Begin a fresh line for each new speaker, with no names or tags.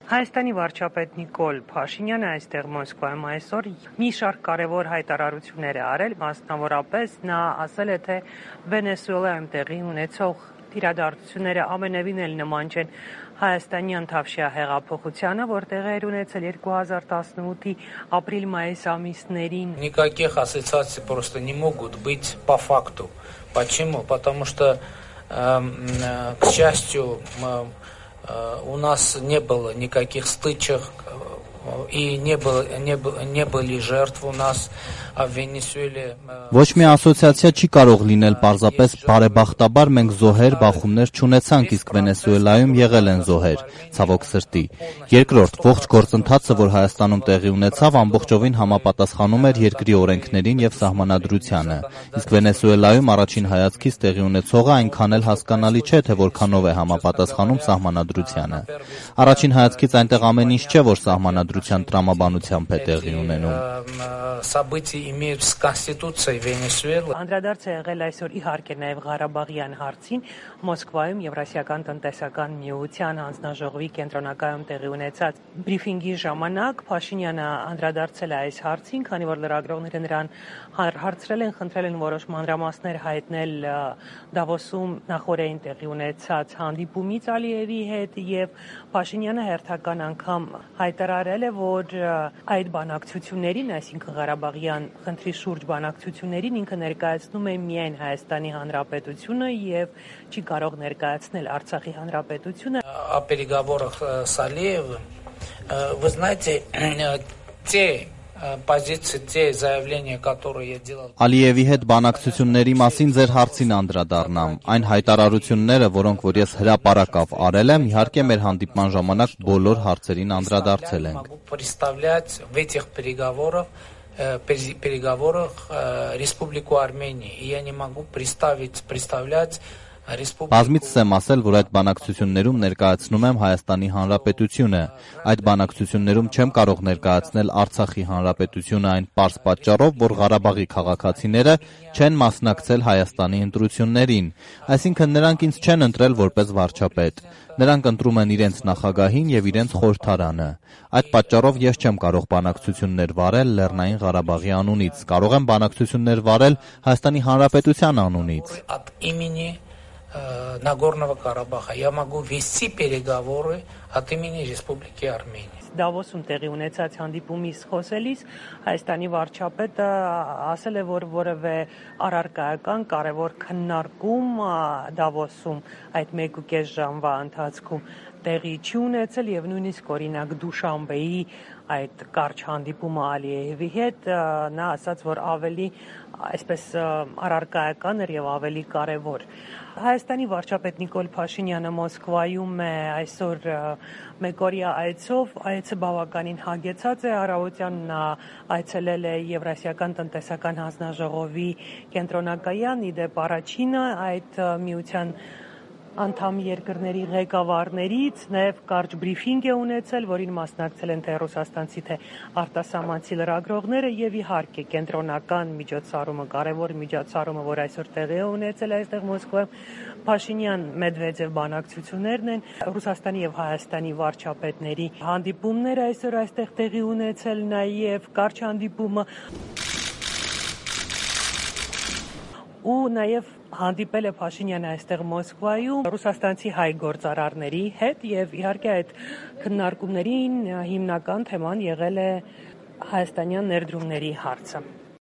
Հայաստանի վարչապետ Նիկոլ Փաշինյանը այստեղ Մոսկվայում այսօր մի շարք կարևոր հայտարարություններ է արել, մասնավորապես նա ասել է, թե Վենեսուելայում տեղի ունեցող իրադարձությունները ամենևին էլ նման չեն Հայաստանյան Թավշյա հեղափոխությանը, որ տեղի էր ունեցել 2018-ի ապրիլ-մայիս ամիսներին.
Никаких ассоциаций просто не могут быть по факту. Почему? Потому что, к счастью, у нас не было никаких стычек и не были жертв у нас в Վենեսուելе.
Ոչ մի ասոցիացիա չի կարող լինել պարզապես բարեբախտաբար մենք զոհեր, բախումներ չունեցանք, իսկ Վենեսուելայում եղել են զոհեր, ցավոք սրտի։ Երկրորդ, ողջ գործընթացը, որ Հայաստանում տեղի ունեցավ, ամբողջովին համապատասխանում էր երկրի օրենքներին եւ սահմանադրությանը։ Իսկ Վենեսուելայում առաջին հայացքից տեղի ունեցողը այնքան էլ հասկանալի չէ, թե որքանով է համապատասխանում սահմանադրությանը։ Առաջին հայացքից այնտեղ ամեն ինչ չէ, որ սահմանադրության տրամաբանությամբ է տեղի ունենում։
Имеют с Конституцией Венесуэлы.
Անդրադարձ է եղել այսօր իհարկե նաև Ղարաբաղյան հարցին Մոսկվայում Եվրասիական տնտեսական միության հանձնաժողովի կենտրոնակայում տեղի ունեցած բրիֆինգի ժամանակ Փաշինյանը անդրադարձել է այս հարցին, քանի որ լրագրողները նրան հարցրել են, խնդրել են որոշ մանրամասներ հայտնել Դավոսում նախօրեին տեղի ունեցած հանդիպումից Ալիևի հետ, եւ Փաշինյանը հերթական անգամ հայտարարել է, որ այդ բանակցություններին, այսինքն Ղարաբաղյան խնդրի շուրջ բանակցություններին ինքը ներկայացնում է միայն Հայաստանի Հանրապետությունը եւ չի կարող ներկայացնել Արցախի Հանրապետությունը։
О переговорах с Алиевым, вы знаете, те позиции, те заявления, которые я делал.
Ալիևի հետ բանակցությունների մասին ձեր հարցին անդրադառնամ։ Այն հայտարարությունները, որոնք որ ես հրապարակավ արել եմ, իհարկե մեր հանդիպման ժամանակ բոլոր հարցերին անդրադարձել ենք։
Представлять в этих переговорах Республику Армении. И я не могу представлять
Բազմիցս եմ ասել, որ այդ բանակցություններում ներկայացնում եմ Հայաստանի Հանրապետությունը։ Այդ բանակցություններում չեմ կարող ներկայացնել Արցախի Հանրապետությունը այն պարզ պատճառով, որ Ղարաբաղի քաղաքացիները չեն մասնակցել Հայաստանի ընտրություններին։ Այսինքն նրանք ինձ չեն ընտրել որպես վարչապետ։ Նրանք ընտրում են իրենց նախագահին եւ իրենց խորհրդարանը։ Այդ պատճառով ես չեմ կարող բանակցություններ վարել Լեռնային Ղարաբաղի անունից։ Կարող եմ բանակցություններ վարել Հայաստանի Հանրապետության անունից։
Нагорного Карабаха. Я могу вести переговоры от имени Республики Армения.
Դավոսում տեղի ունեցած հանդիպումից խոսելիս Հայաստանի վարչապետը ասել է, որ որևէ առարկայական կարևոր քննարկում Դավոսում այդ 1.5 ժամվա ընթացքում տեղի չի ունեցել եւ նույնիսկ օրինակ Դուշանբեի այդ կարճ հանդիպումը Ալիևի հետ նա ասաց, որ ավելի այսպես առարկայական էր եւ ավելի կարևոր։ Հայաստանի վարչապետ Նիկոլ Փաշինյանը Մոսկվայում է այսօր մեկօրյա այցով, այցը բավականին հագեցած է, առավոտյան նա այցելել է Եվրասիական տնտեսական հանձնաժողովի կենտրոնակայան, իդեպ առաջինը այդ միության անդամ երկրների ղեկավարներից, նաև կարճ բրիֆինգ է ունեցել, որին մասնակցել են թե ռուսաստանցի, թե արտասահմանցի լրագրողները եւ իհարկե կենտրոնական միջոցառումը, կարևոր միջոցառումը, որ այսօր տեղի է ունեցել այստեղ Մոսկվայում, Փաշինյան-Մեդվեդև բանակցություններն են, Ռուսաստանի եւ Հայաստանի վարչապետների հանդիպումները այսօր այստեղ տեղի ունեցել, նաեւ կարճ հանդիպումը ու նաեւ հանդիպել է Փաշինյանը այստեղ Մոսկվայում ռուսաստանցի հայ գործարարների հետ եւ իհարկե այդ քննարկումներին հիմնական թեման եղել է հայաստանյան ներդրումների հարցը։